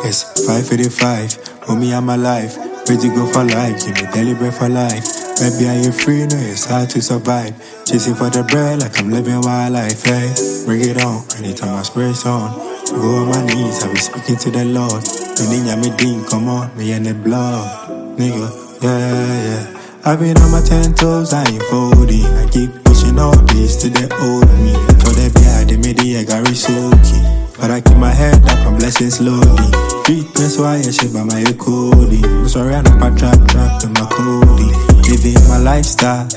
It's 5:55, homie, I'm alive. Ready to go for life, give me daily bread for life. Maybe I ain't free, no, it's hard to survive. Chasing for the bread like I'm living wildlife, hey. Bring it on, anytime my spirit's on. Go on my knees, I be speaking to the Lord. Meaning I'm a dean, come on, me and the blood. Nigga, yeah. I've been on my 10 toes, I ain't folding. I keep pushing all this to the old me. For the behind the media, I got soaking. But I keep my head up, I'm blessing slowly. That's why I shit by my coding. I'm sorry, I'm not trap to my coding. Living my lifestyle,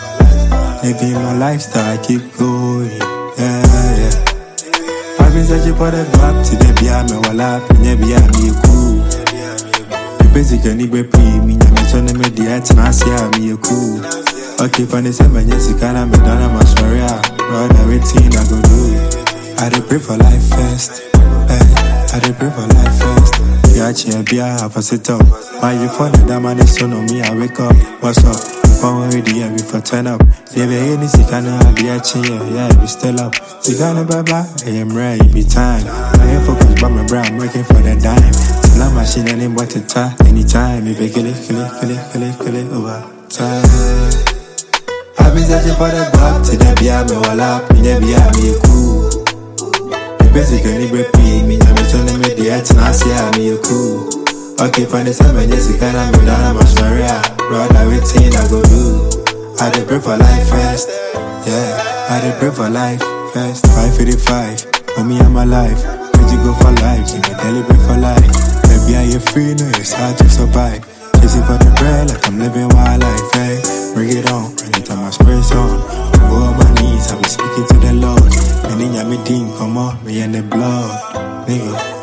I keep going. Yeah. I've been searching for the gap to the behind me while I never be cool. The basic and be pre me, I'm turning me the head and I see me cool. Okay, for the same, yes, you can't be done, I'm sorry. But everything I go do. I dey pray for life first. I dey pray for life first. Yeah, be I have a sit up. Why you falling down, man? It's on me. I wake up. What's up? Come already, yeah, before turn up. Yeah, be any sick, I know I be a chin. Yeah, be still up. You gonna blah. I am ready, be time. I ain't focused by my brain, I'm working for the dime. Till I'm machine and ain't what to tie. Anytime, you be kill it over time. I've been searching for the gap to the behind me while up. Me be cool. Basically, we pay me, I'm telling me the head and I see me cool. Okay, for the same, yes, you can't be done, I'm sorry. Brother, everything I go do. I dey pray for life first. Yeah, I dey pray for life first. 5:55, homie, I'm alive. Ready to go for life, give me daily bread for life. Maybe I ain't free, no, it's hard to survive. Chasing for the bread like I'm living wildlife, hey. Bring it on, anytime my spirit's on. Go on my knees, I be speaking to the Lord. Meaning I'm a dean, come on, me and the blood, nigga.